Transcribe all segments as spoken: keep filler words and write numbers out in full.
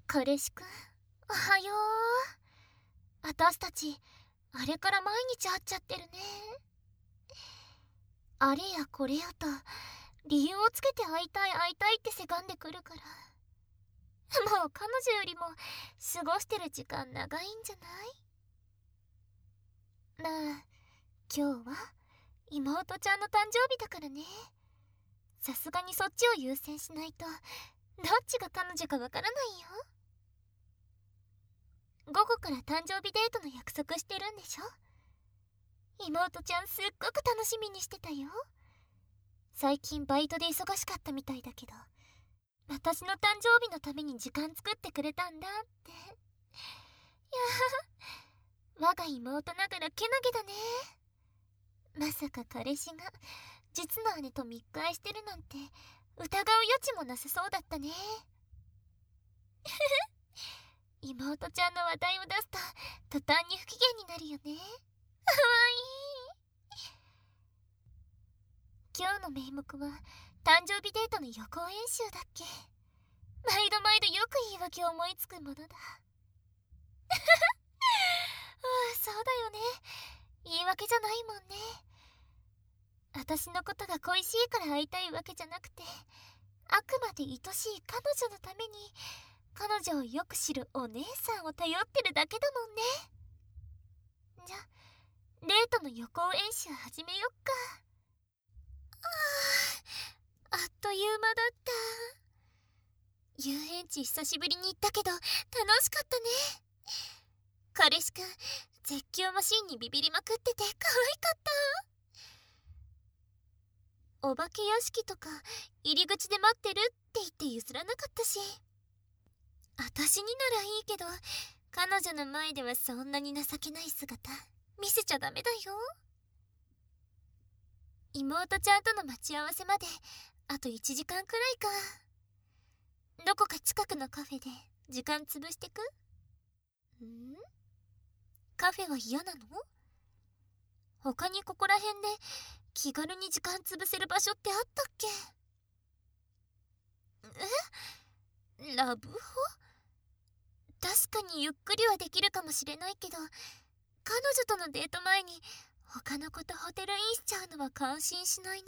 彼氏くん、おはよう。私たちあれから毎日会っちゃってるね。あれやこれやと理由をつけて会いたい会いたいってせがんでくるから、もう彼女よりも過ごしてる時間長いんじゃない？なあ、今日は妹ちゃんの誕生日だからね。さすがにそっちを優先しないと、どっちが彼女かわからないよ。午後から誕生日デートの約束してるんでしょ？妹ちゃんすっごく楽しみにしてたよ。最近バイトで忙しかったみたいだけど、私の誕生日のために時間作ってくれたんだって。いやー、我が妹ながらけなげだね。まさか彼氏が実の姉と密会してるなんて疑う余地もなさそうだったね。妹ちゃんの話題を出すと途端に不機嫌になるよね。かわいい。今日の名目は誕生日デートの予行演習だっけ。毎度毎度よく言い訳を思いつくものだ。ああ、そうだよね。言い訳じゃないもんね。私のことが恋しいから会いたいわけじゃなくて、あくまで愛しい彼女のために彼女をよく知るお姉さんを頼ってるだけだもんね。じゃ、デートの予行演習始めよっか。あー、あっという間だった。遊園地久しぶりに行ったけど楽しかったね。彼氏くん、絶叫マシンにビビりまくってて可愛かった。お化け屋敷とか入り口で待ってるって言って譲らなかったし。私にならいいけど、彼女の前ではそんなに情けない姿見せちゃダメだよ。妹ちゃんとの待ち合わせまであといちじかんくらいか。どこか近くのカフェで時間潰してく？ん？カフェは嫌なの？他にここら辺で気軽に時間潰せる場所ってあったっけ？え？ラブホ？確かにゆっくりはできるかもしれないけど、彼女とのデート前に他の子とホテルインしちゃうのは感心しないな。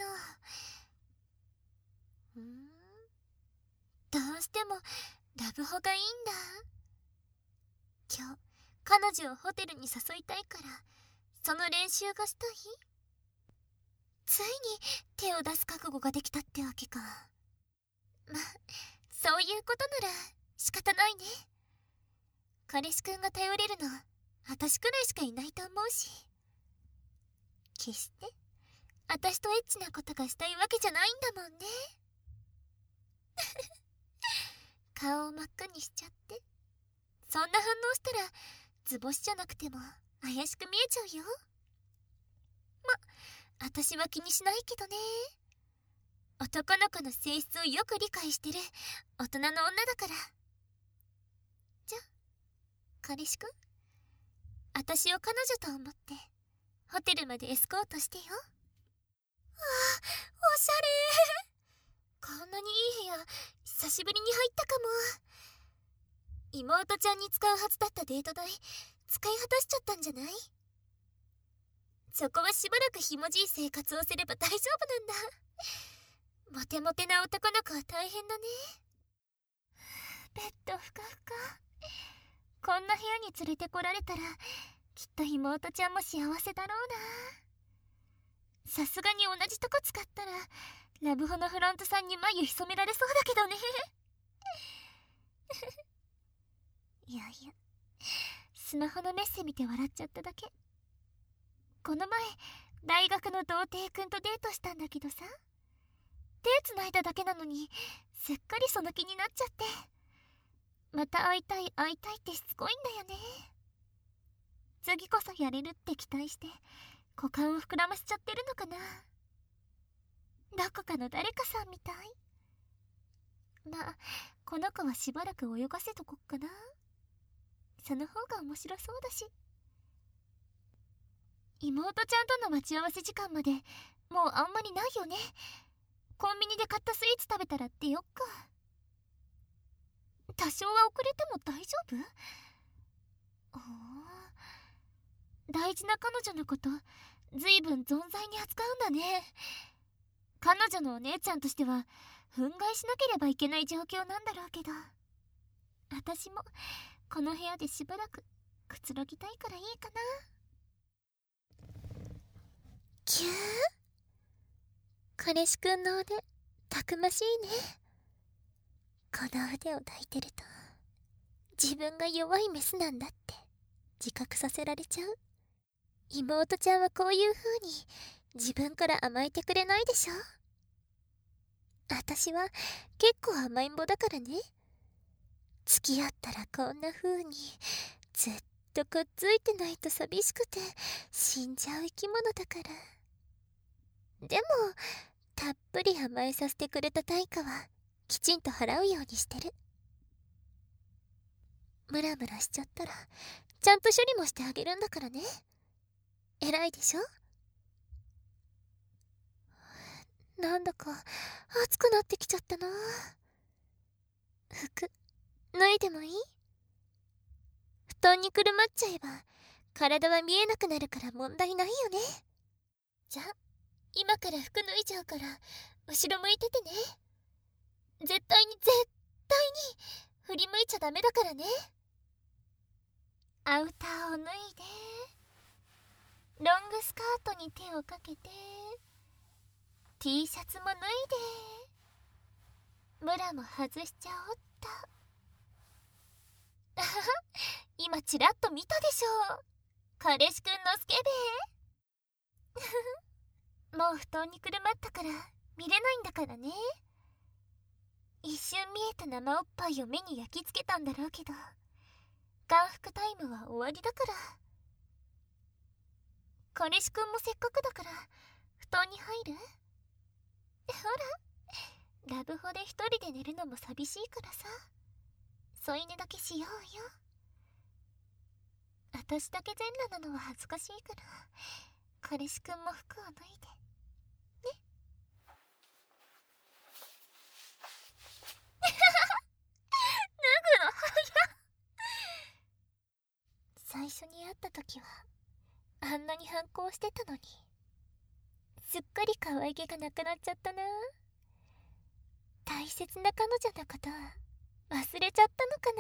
ん？どうしてもラブホがいいんだ。今日彼女をホテルに誘いたいから、その練習がしたい？ついに手を出す覚悟ができたってわけか。ま、そういうことなら仕方ないね。彼氏くんが頼れるの私くらいしかいないと思うし。決して私とエッチなことがしたいわけじゃないんだもんね。顔を真っ赤にしちゃって。そんな反応したら図星じゃなくても怪しく見えちゃうよ。ま、私は気にしないけどね。男の子の性質をよく理解してる大人の女だから。じゃ、彼氏くん、私を彼女と思ってホテルまでエスコートしてよ。わあ、おしゃれー。こんなにいい部屋久しぶりに入ったかも。妹ちゃんに使うはずだったデート代使い果たしちゃったんじゃない？そこはしばらくひもじい生活をすれば大丈夫なんだ。モテモテな男の子は大変だね。ベッドふかふか。こんな部屋に連れてこられたらきっと妹ちゃんも幸せだろうな。さすがに同じとこ使ったらラブホのフロントさんに眉潜められそうだけどね。いやいや、スマホのメッセ見て笑っちゃっただけ。この前大学の童貞くんとデートしたんだけどさ、手つないだだけなのにすっかりその気になっちゃって、また会いたい会いたいってしつこいんだよね。次こそやれるって期待して股間を膨らませちゃってるのかな。どこかの誰かさんみたい。まあこの子はしばらく泳がせとこっかな。その方が面白そうだし。妹ちゃんとの待ち合わせ時間までもうあんまりないよね。コンビニで買ったスイーツ食べたらってよっか。 多少は遅れても大丈夫？おー、大事な彼女のことずいぶん存在に扱うんだね。彼女のお姉ちゃんとしては憤慨しなければいけない状況なんだろうけど、私もこの部屋でしばらくくつろぎたいからいいかな。キュー、彼氏くんの腕たくましいね。この腕を抱いてると自分が弱いメスなんだって自覚させられちゃう。妹ちゃんはこういう風に自分から甘えてくれないでしょ。私は結構甘えん坊だからね。付き合ったらこんな風にずっとくっついてないと寂しくて死んじゃう生き物だから。でもたっぷり甘えさせてくれた対価はきちんと払うようにしてる。ムラムラしちゃったらちゃんと処理もしてあげるんだからね。偉いでしょ。なんだか暑くなってきちゃったな。服脱いでもいい？布団にくるまっちゃえば体は見えなくなるから問題ないよね。じゃあ今から服脱いじゃうから後ろ向いててね。絶対に絶対に振り向いちゃダメだからね。アウターを脱いで、ロングスカートに手をかけて、 T シャツも脱いで、ムラも外しちゃおっと。あはは、今チラッと見たでしょ。彼氏くんのスケベ。もう布団にくるまったから見れないんだからね。一瞬見えた生おっぱいを目に焼き付けたんだろうけど、眼福タイムは終わりだから。彼氏くんもせっかくだから布団に入る？ほら、ラブホで一人で寝るのも寂しいからさ、添い寝だけしようよ。私だけ全裸なのは恥ずかしいから彼氏くんも服を脱いでね。脱ぐの早っ。最初に会った時はあんなに反抗してたのに、すっかり可愛げがなくなっちゃったな。大切な彼女のこと忘れちゃったのかな。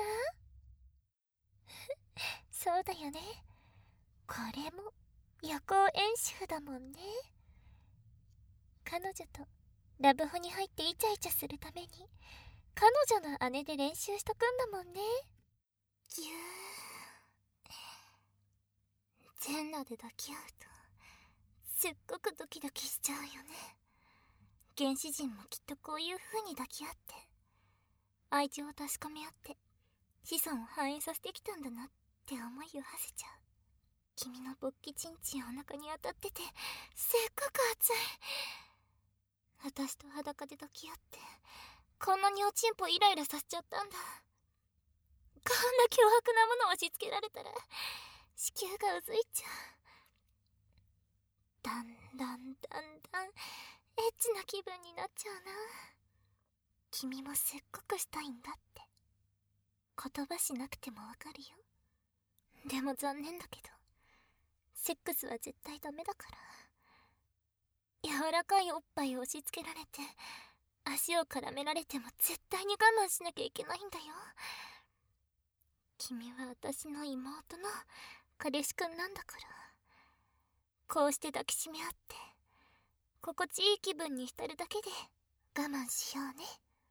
そうだよね、これも予行演習だもんね。彼女とラブホに入ってイチャイチャするために彼女の姉で練習しとくんだもんね。ぎゅー、全裸で抱き合うとすっごくドキドキしちゃうよね。原始人もきっとこういう風に抱き合って愛情を確かめ合って子孫を繁栄させてきたんだなって思いを馳せちゃう。君の勃起チンチンお腹に当たっててすっごく熱い。私と裸で抱き合ってこんなにおちんぽイライラさせちゃったんだ。こんな脅迫なものを押し付けられたら子宮がうずいちゃう。だんだんだんだんエッチな気分になっちゃうな。君もすっごくしたいんだって言葉しなくてもわかるよ。でも残念だけどセックスは絶対ダメだから。柔らかいおっぱいを押し付けられて足を絡められても絶対に我慢しなきゃいけないんだよ。君は私の妹の彼氏くんなんだから、こうして抱きしめ合って心地いい気分に浸るだけで我慢しようね。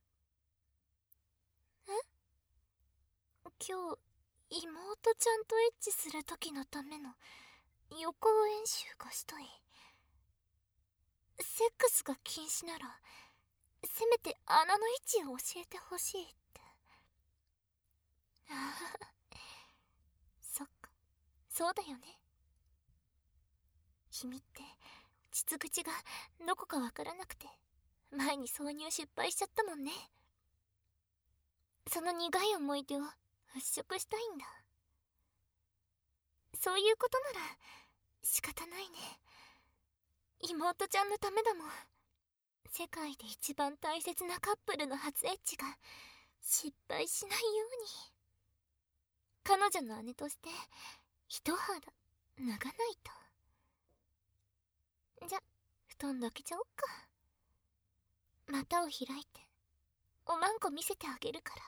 え？今日妹ちゃんとエッチする時のための予行演習がしたい。セックスが禁止ならせめて穴の位置を教えてほしいって。ああ、そっか、そうだよね。君って膣口がどこかわからなくて前に挿入失敗しちゃったもんね。その苦い思い出を払拭したいんだ。そういうことなら仕方ないね。妹ちゃんのためだもん。世界で一番大切なカップルの初エッチが失敗しないように。彼女の姉として一肌脱がないと。じゃ、布団どけちゃおっか。股を開いておまんこ見せてあげるから。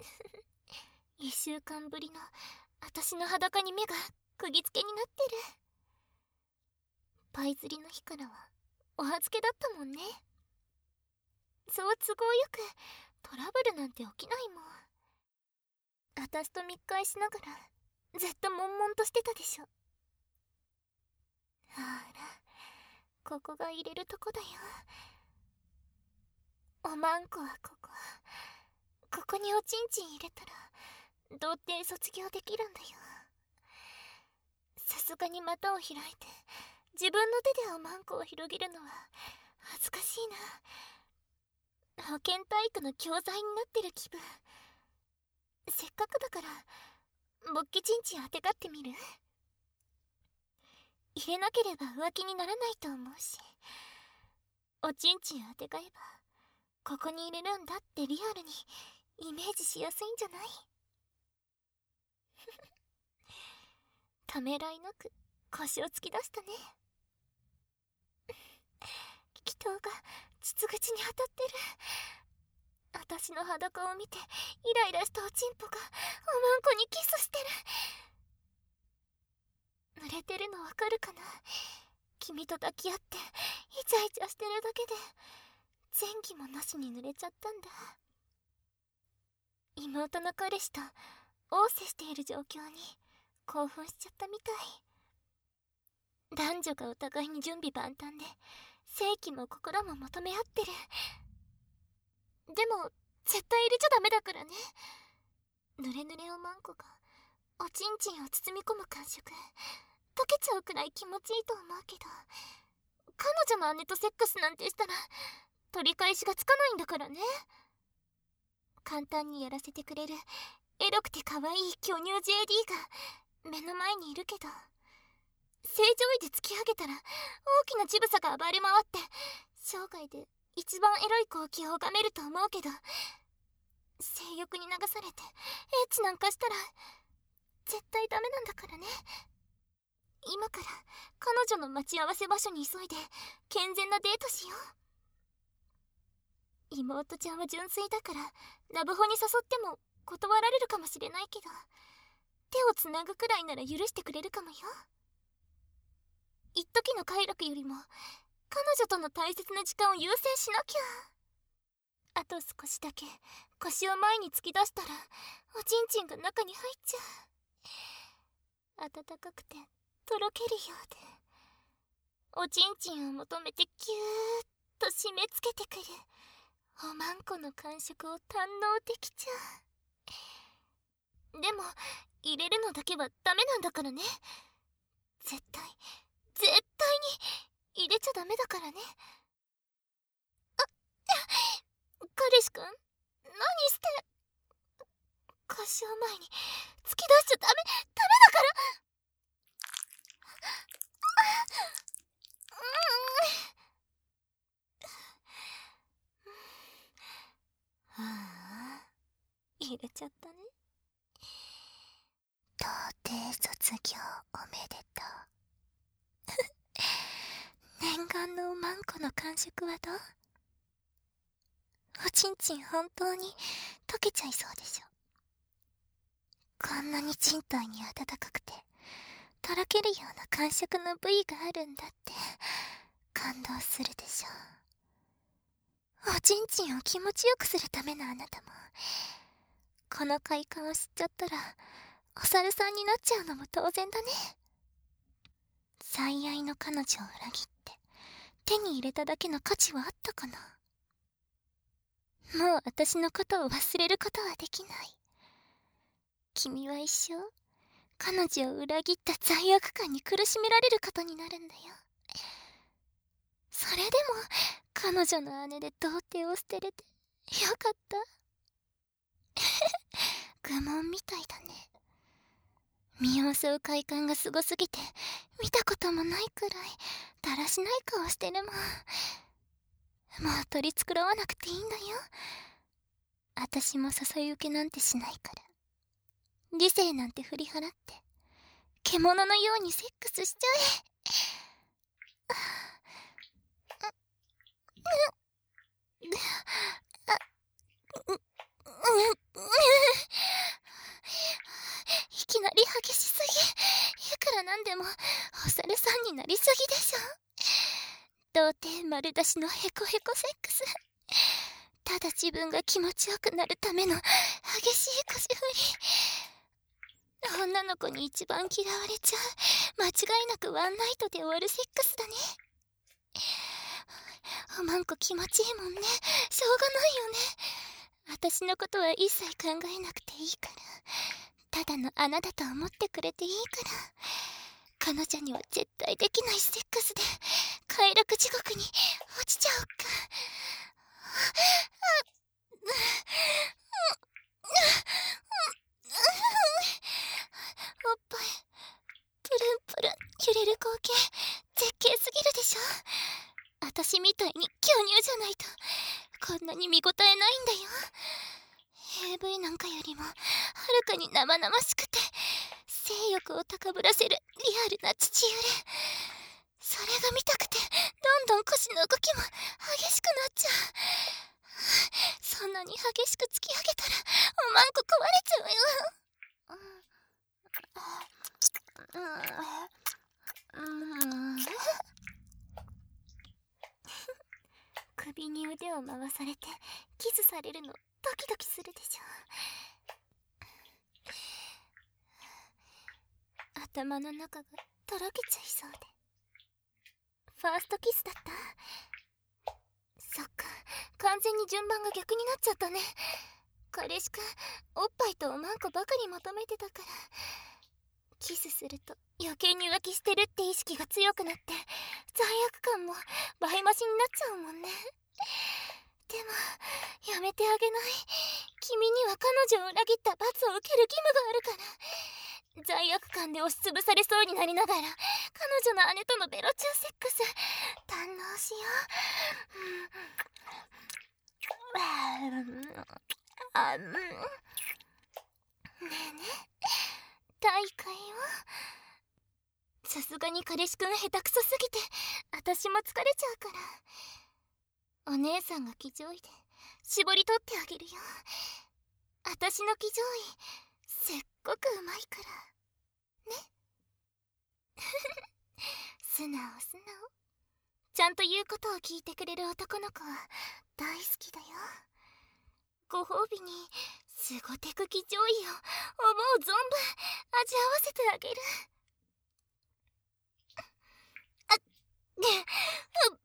一週間ぶりの私の裸に目が釘付けになってる。パイ釣りの日からはお預けだったもんね。そう都合よくトラブルなんて起きないもん。私と密会しながらずっと悶々としてたでしょ。ほら、ここが入れるとこだよ。おまんこはここ。ここにおちんちん入れたら童貞卒業できるんだよ。さすがに股を開いて自分の手でおまんこを広げるのは恥ずかしいな。保健体育の教材になってる気分。せっかくだから勃起ちんちん当てがってみる？入れなければ浮気にならないと思うし、おちんちん当てがえばここに入れるんだってリアルにイメージしやすいんじゃない？ためらいなく腰を突き出したね。気筒が膣口に当たってる。私の裸を見てイライラしたおちんぽがおまんこにキスしてる。濡れてるのわかるかな？君と抱き合ってイチャイチャしてるだけで前戯もなしに濡れちゃったんだ。妹の彼氏と応接している状況に興奮しちゃったみたい。男女がお互いに準備万端で性器も心も求め合ってる。でも絶対入れちゃダメだからね。濡れ濡れおまんこがおちんちんを包み込む感触溶けちゃうくらい気持ちいいと思うけど、彼女の姉とセックスなんてしたら取り返しがつかないんだからね。簡単にやらせてくれるエロくて可愛い巨乳 ジェーディー が目の前にいるけど、正常位で突き上げたら大きな乳房が暴れ回って生涯で一番エロい光景を拝めると思うけど、性欲に流されてエッチなんかしたら絶対ダメなんだからね。今から彼女の待ち合わせ場所に急いで健全なデートしよう。妹ちゃんは純粋だからラブホに誘っても断られるかもしれないけど、手をつなぐくらいなら許してくれるかもよ。一時の快楽よりも彼女との大切な時間を優先しなきゃ。あと少しだけ腰を前に突き出したらおちんちんが中に入っちゃう。暖かくてとろけるようでおちんちんを求めてギューッと締め付けてくるおまんこの感触を堪能できちゃう。でも入れるのだけはダメなんだからね。絶対絶対に入れちゃダメだからね。あ、彼氏くん、何して。腰を前に突き出しちゃダメ、ダメだから。はあ、入れちゃったね。童貞卒業おめでとう。念願のおまんこの感触はどう？おちんちん本当に溶けちゃいそうでしょ。こんなに人体に温かくてとろけるような感触の部位があるんだって感動するでしょ。おちんちんを気持ちよくするためのあなたもこの快感を知っちゃったらお猿さんになっちゃうのも当然だね。最愛の彼女を裏切って手に入れただけの価値はあったかな。もう私のことを忘れることはできない。君は一生彼女を裏切った罪悪感に苦しめられることになるんだよ。それでも彼女の姉で童貞を捨てれてよかった。愚問みたいだね。身を襲う快感がすごすぎて見たこともないくらいだらしない顔してるもん。もう取り繕わなくていいんだよ。 私も誘い受けなんてしないから。理性なんて振り払って、獣のようにセックスしちゃえ。いきなり激しすぎ。いくらなんでもお猿さんになりすぎでしょ。童貞丸出しのヘコヘコセックス。ただ自分が気持ちよくなるための激しい腰振り。女の子に一番嫌われちゃう、間違いなくワンナイトで終わるセックスだね。おまんこ気持ちいいもんね。しょうがないよね。私のことは一切考えなくていいから、ただの穴だと思ってくれていいから。彼女には絶対できないセックスで快楽地獄に落ちちゃおっか。おっぱいプルンプルン揺れる光景、絶景すぎるでしょ。私みたいに巨乳じゃないとこんなに見応えないんだよ。 エーブイ なんかよりもはるかに生々しくて性欲を高ぶらせるリアルな父揺れ。それが見たくてどんどん腰の動きも激しくなっちゃう。そんなに激しく突き上げたらおまんこ壊れちゃうよ。首に腕を回されてキスされるのドキドキするでしょ。頭の中がとろけちゃいそうで。ファーストキスだった。そっか、完全に順番が逆になっちゃったね。彼氏くんおっぱいとおまんこばかり求めてたから、キスすると余計に浮気してるって意識が強くなって罪悪感も倍増しになっちゃうもんね。でもやめてあげない。君には彼女を裏切った罰を受ける義務があるから。罪悪感で押しつぶされそうになりながら彼女の姉とのベロチューセックス堪能しよう。あ、うん、ねえねえ、大会はさすがに彼氏くん下手くそすぎて私も疲れちゃうから、お姉さんが騎乗位で絞り取ってあげるよ。私の騎乗位すっごくうまいからね。素直素直、ちゃんと言うことを聞いてくれる男の子は大好きだよ。ご褒美にすごテク騎乗位を思う存分味わわせてあげる。あっ、ねえ、うっ、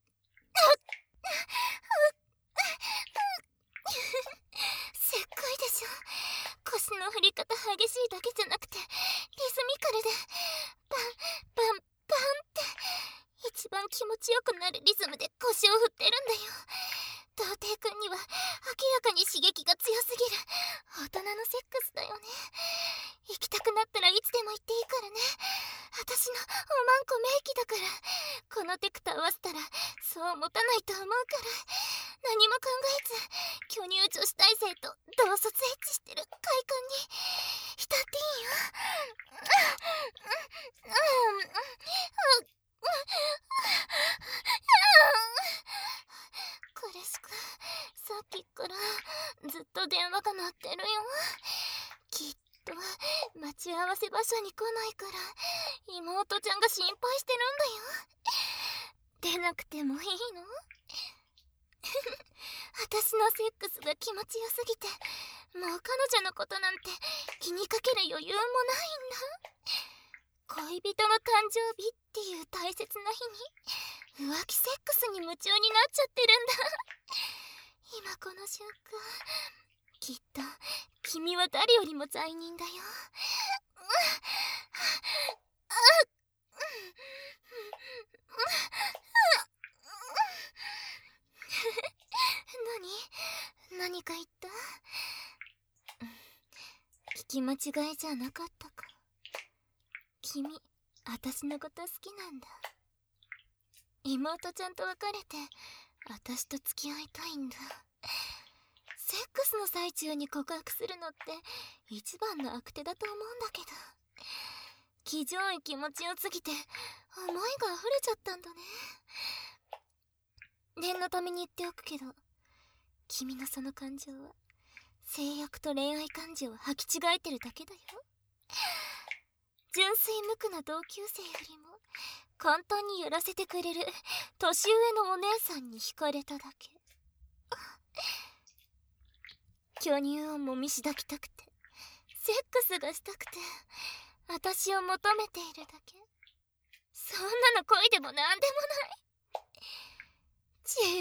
すっごいでしょ。腰の振り方激しいだけじゃなくてリズミカルでバンバンバンって一番気持ちよくなるリズムで腰を振ってるんだよ。童貞くんには明らかに刺激が強すぎる大人のセックスだよね。行きたくなったらいつでも行っていいからね。私のおまんこ名器だから。このテクと合わせたらそう持たないと思うから、何も考えず巨乳女子大生と同卒エッチしてる快感に浸っていいよ。彼氏くん、さっきからずっと電話が鳴ってるよ。きっと待ち合わせ場所に来ないから妹ちゃんが心配してるんだよ。出なくてもいいの？私のセックスが気持ちよすぎてもう彼女のことなんて気にかける余裕もないんだ。恋人の誕生日っていう大切な日に浮気セックスに夢中になっちゃってるんだ。今この瞬間きっと君は誰よりも罪人だよ。何？何か言った？聞き間違いじゃなかったか。君、私のこと好きなんだ。妹ちゃんと別れて私と付き合いたいんだ。 セックスの最中に告白するのって一番の悪手だと思うんだけど、気丈い気持ちよすぎて思いが溢れちゃったんだね。念のために言っておくけど、君のその感情は性欲と恋愛感情を履き違えてるだけだよ。純粋無垢な同級生よりも簡単にやらせてくれる年上のお姉さんに惹かれただけ。巨乳をもみし抱きたくて、セックスがしたくて、私を求めているだけ。そんなの恋でもなんでもない。違うって、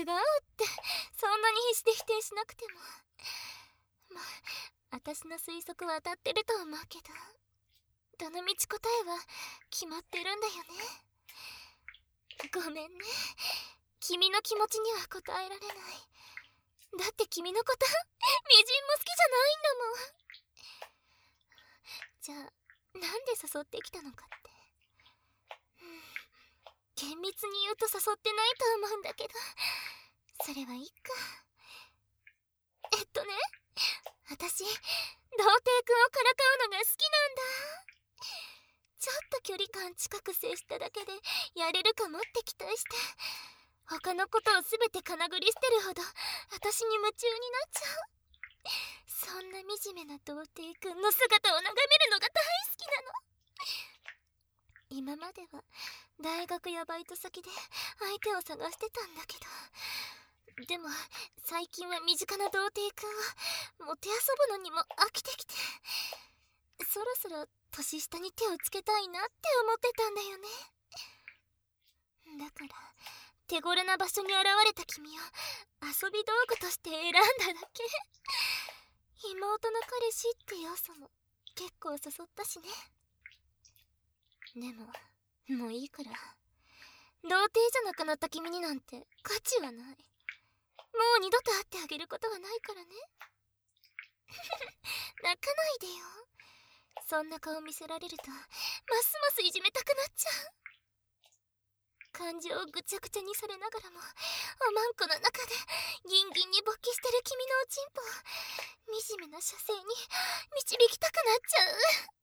そんなに必死で否定しなくても。まあ、私の推測は当たってると思うけど、どのみち答えは決まってるんだよね。ごめんね、君の気持ちには答えられない。だって君のことみじんも好きじゃないんだもん。じゃあなんで誘ってきたのかって、うん、厳密に言うと誘ってないと思うんだけど、それはいいか。えっとね、私童貞くんをからかうのが好きなんだ。ちょっと距離感近く接しただけでやれるかもって期待して、他のことを全てかなぐり捨てるほど私に夢中になっちゃう。そんな惨めな童貞くんの姿を眺めるのが大好きなの。今までは大学やバイト先で相手を探してたんだけど、でも最近は身近な童貞くんをもてあそぶのにも飽きてきて、そろそろ年下に手をつけたいなって思ってたんだよね。だから手頃な場所に現れた君を遊び道具として選んだだけ。妹の彼氏って要素も結構誘ったしね。でももういいから、童貞じゃなくなった君になんて価値はない。もう二度と会ってあげることはないからね。泣かないでよ。そんな顔見せられるとますますいじめたくなっちゃう。感情をぐちゃぐちゃにされながらもおまんこの中でギンギンに勃起してる君のおちんぽを惨めな射精に導きたくなっちゃう。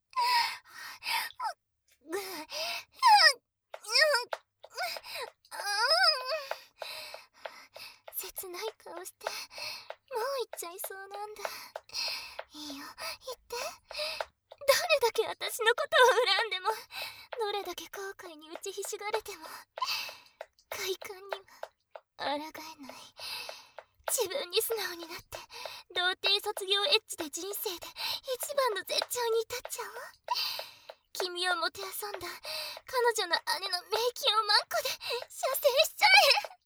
切ない顔してもう行っちゃいそうなんだ。いいよ、言って。どれだけ私のことを恨んでも、どれだけ後悔に打ちひしがれても、快感には抗えない。自分に素直になって童貞卒業エッチで人生で一番の絶頂に至っちゃおう。君をもてあそんだ彼女の姉の名器をマンコで射精しちゃえ。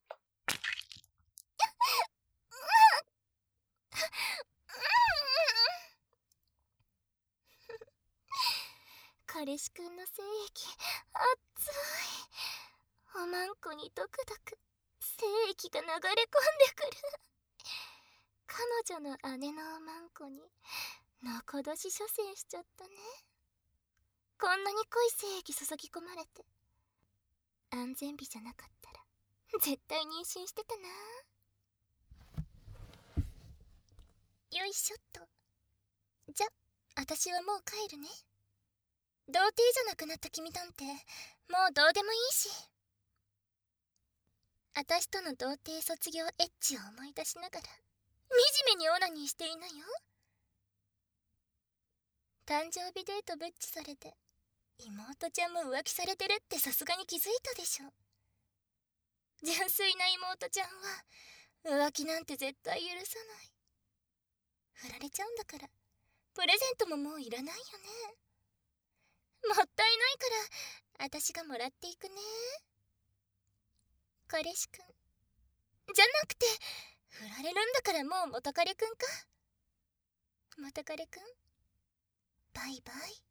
彼氏くんの精液熱い。おまんこにドクドク精液が流れ込んでくる。彼女の姉のおまんこにのこどし射精しちゃったね。こんなに濃い精液注ぎ込まれて、安全日じゃなかったら絶対妊娠してたな。よいしょっと。じゃ、私はもう帰るね。童貞じゃなくなった君なんてもうどうでもいいし。私との童貞卒業エッチを思い出しながら惨めにオナニーしていなよ。誕生日デートブッチされて妹ちゃんも浮気されてるってさすがに気づいたでしょ。純粋な妹ちゃんは浮気なんて絶対許さない。振られちゃうんだからプレゼントももういらないよね。もったいないから私がもらっていくね。彼氏くんじゃなくて、振られるんだからもう元彼くんか。元彼くんバイバイ。